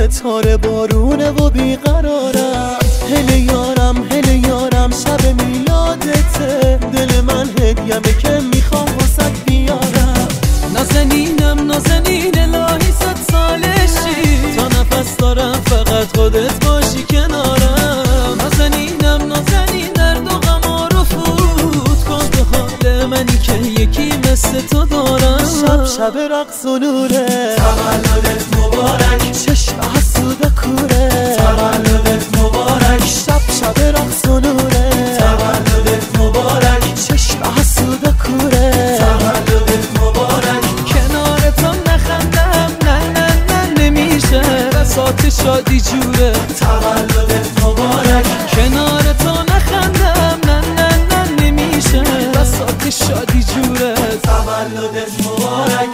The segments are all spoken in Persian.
ستاره بارونه و بیقرارم. هله یارم شب میلادته، دل من هدیمه که میخوام واسه بیارم. نازنینم الهی 100 سالشی، تا نفس دارم فقط خودت باشی کنارم. نازنینم درد و غم رو فوت کن، به حال منی که یکی مثل تو دارم. شب رقص و نوره، تولدت مبارک، چشم حسود کوره، تولدت مبارک. شب رقص و نوره، تولدت مبارک، چشم حسود کوره، تولدت مبارک. کنار تو نخندم نه نمیشه، بساط شادی جوره، تولدت مبارک. کنار تو نخندم نه نمیشه، بساط شادی جوره، تولدت مبارک.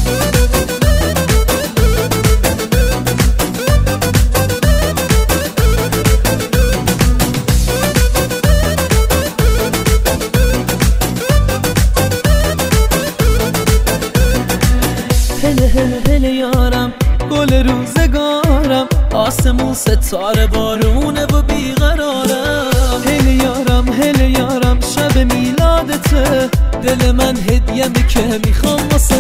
هله یارم گل روزگارم، آسمون ستاره بارونه و بیقرارم. هله یارم شب میلادته، دل من هدیه‌مه که میخوام واسه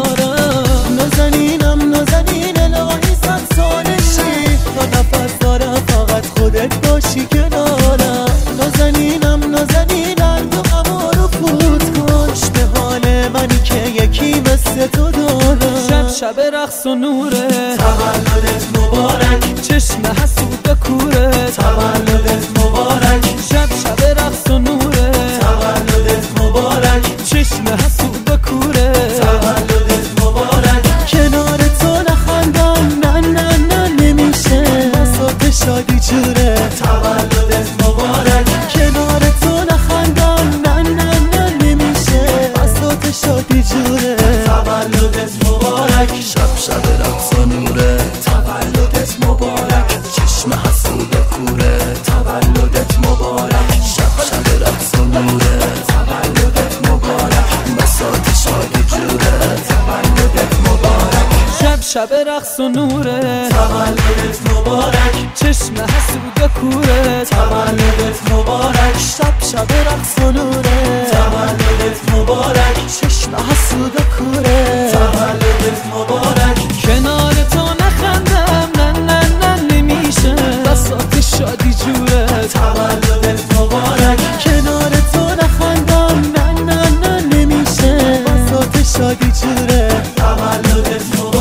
بیارم. نازنینم الهی 100 سالشی، تا نفس دارم فقط خودت باشی کنارم. نازنینم درد و غم رو فوت کن، به حال منی که یکی مثل تو دارم. شب رقص و نوره، تولدت مبارک، چشم حسود کوره، تولدت مبارک. شب رقص و نوره، تولدت مبارک، چشم حسود کوره، تولدت مبارک. کنار تو نخندم نه نمیشه، بساط شادی جوره، تولدت مبارک. کنار تو نخندم نه نمیشه، بساط شادی جوره، تولدت مبارک. شب رقص و نوره، تولدت مبارک، چشم حسود کوره، تولدت مبارک. شب رقص و نوره، تولدت مبارک، بساط شادی جوره، تولدت مبارک. شب رقص و نوره، تولدت مبارک، چشم حسود کوره، تولدت مبارک. شب رقص و نوره، تولدت مبارک، چشم حسود کوره، تولدت مبارک. کنار تو نخندم نه نمیشه، بساط شادی جوره، تولدت مبارک. کنار تو نخندم نه نمیشه، بساط شادی جوره، تولدت مبارک.